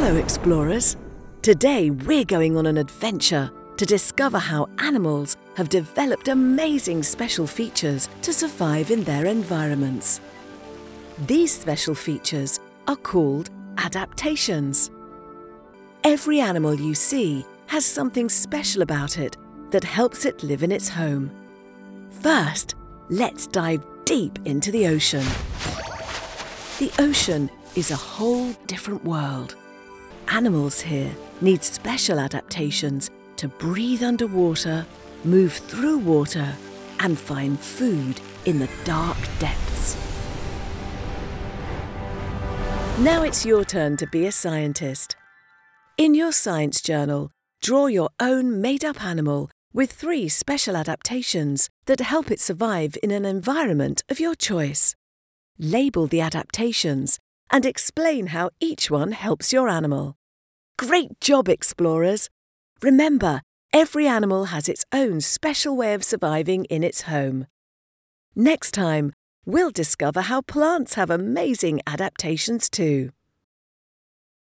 Hello, explorers! Today we're going on an adventure to discover how animals have developed amazing special features to survive in their environments. These special features are called adaptations. Every animal you see has something special about it that helps it live in its home. First, let's dive deep into the ocean. The ocean is a whole different world. Animals here need special adaptations to breathe underwater, move through water, and find food in the dark depths. Now it's your turn to be a scientist. In your science journal, draw your own made-up animal with 3 special adaptations that help it survive in an environment of your choice. Label the adaptations and explain how each one helps your animal. Great job, explorers! Remember, every animal has its own special way of surviving in its home. Next time, we'll discover how plants have amazing adaptations too.